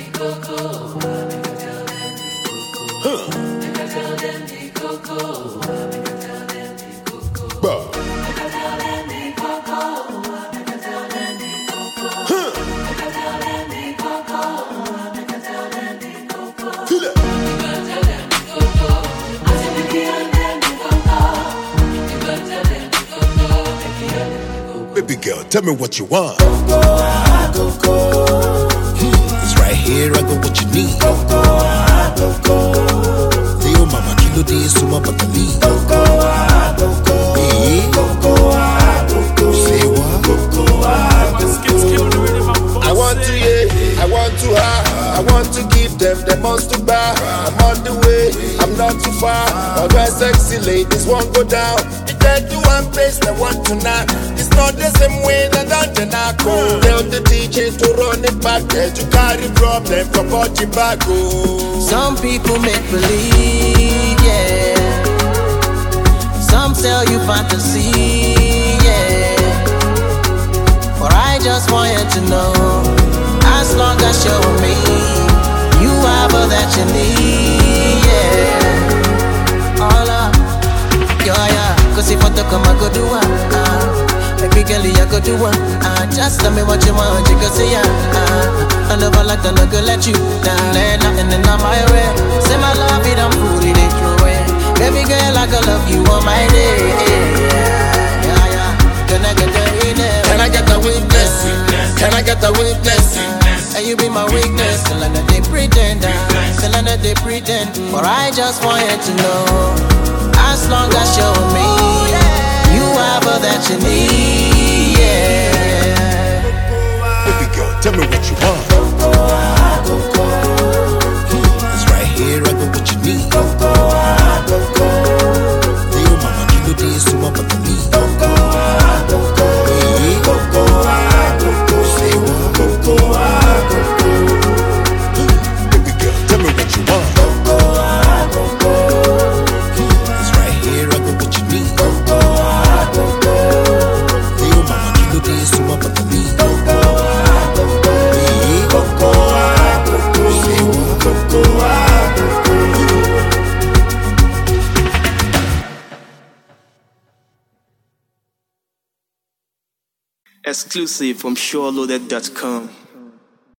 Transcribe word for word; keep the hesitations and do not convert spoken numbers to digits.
Baby girl, tell me what you want. Coco, ah, Coco. It's right here, I got what you need. Coco, ah, Coco. Leo mama kilo de suma bakali. Coco, ah, Coco. Hey. Coco, ah, Coco. Say what? Coco, ah, Coco. I want to yeah, I want to have, I want to give them the most to buy. I'm on the way, I'm not too far. All my sexy ladies won't go down. The thirty one place they want to knock. It's not the same way that I'm the narco. Tell the D J to run it back there. To carry problem from body back. Oh. Some people make believe, yeah. Some sell you fantasy, yeah. But I just want you to know, as long as you're with me, you have all that you need, yeah. All up, yeah, yeah. Cause if I talk, I go do one, uh. Baby girl, I go do one, uh. Just tell me what you want, you can say, yeah, uh. I never like to not go let you down, there nothing in my way. Say my love, it I'm food, it ain't your way. Baby girl, I go love you on my day, yeah, yeah, yeah. Can I get the in there? Can I get a witness? Can I get a witness? And you be my weakness. Till I know they pretend, till I know they pretend. But I just want you to know, as long as you're with me, you have all that you need, yeah. Baby girl, tell me what you want. Coco, ah, Coco. It's right here, I got what you need. Coco, ah, Coco. Leo mama kilo de suma bakali. Coco, ah, Coco. Hey. Coco, ah, Coco. Say what? Coco, ah, Coco. Baby girl, tell me what you want. Coco, ah, Coco. It's right here, I got what you need. Coco, ah, Coco. Leo mama kilo de suma bakali. Coco, ah, Coco. Hey. Coco, ah, Coco. Say what? Coco, ah, Coco. Exclusive from SureLoaded dot com.